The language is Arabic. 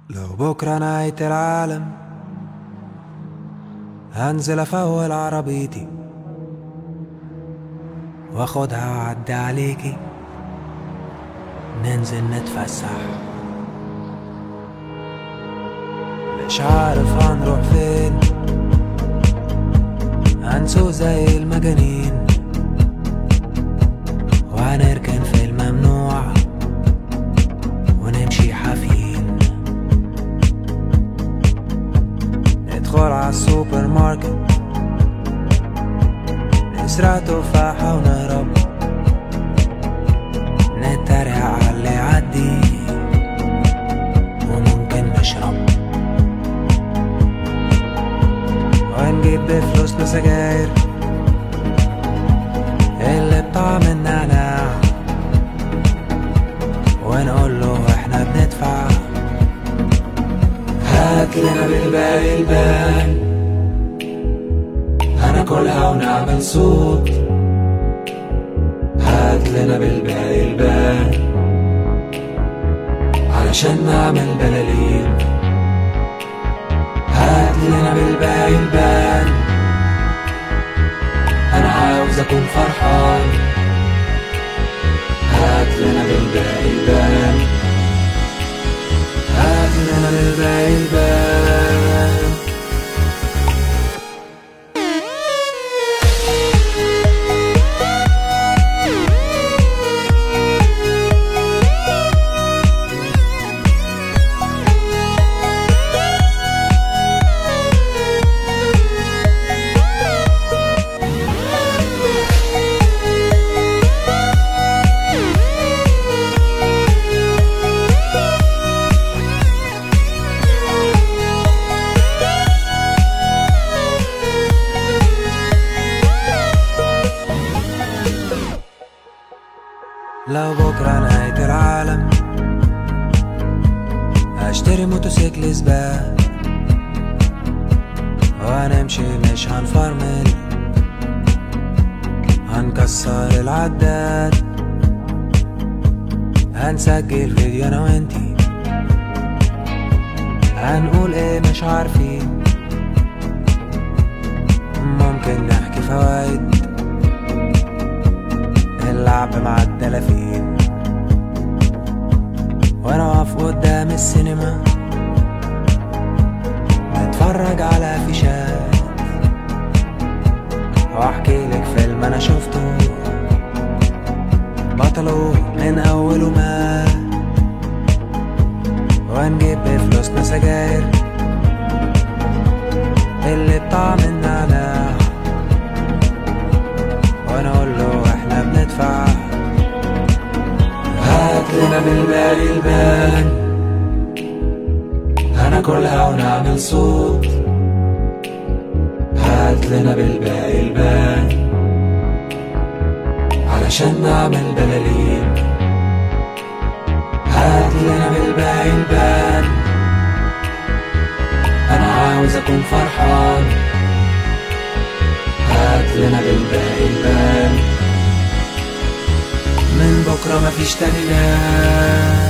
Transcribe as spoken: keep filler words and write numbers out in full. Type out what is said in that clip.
لو بكرة نهاية العالم هنزل افول عربيتي واخدها واعدي عليكي، ننزل نتفسح. مش عارف هنروح فين، هنسوق زي المجانين وهنركن في الممنوع ونمشي حافيين. ندخل عالسوبر ماركت نسرق تفاحة ونهرب، نتريق عاللي يعدي وممكن نشرب، ونجيب بفلوسنا سجاير اللي بطعم النعناع ونقول له احنا بندفع، هات لنا بالباقي البان هناكلها ونعمل صوت، هات لنا بالباقي البان علشان نعمل بلالين، هات لنا بالباقي البان انا عاوز اكون فرحان، هات لنا بالباقي البان هات لنا بالباقي البان. لو بكرة نهاية العالم هشتري موتوسيكل سباق وهنمشي مش هنفرمل، هنكسر العداد هنسجل فيديو انا وانتي، هنقول ايه مش عارفين، ممكن نحكي فوايد اللعب مع الدلافين، وانا واقف قدام السينما نتفرج على فيشات واحكي لك فيلم انا شفته بطله من اوله ما، ونجيب بفلوسنا سجاير اللي بطعم النعناع ونقول له احنا بندفع، هات لنا بالباقي البان هناكلها ونعمل صوت، هات لنا بالباقي البان علشان نعمل بلالين، هات لنا بالباقي البان انا عاوز اكون فرحان، هات لنا بالباقي البان من بكرة مفيش تاني ناس.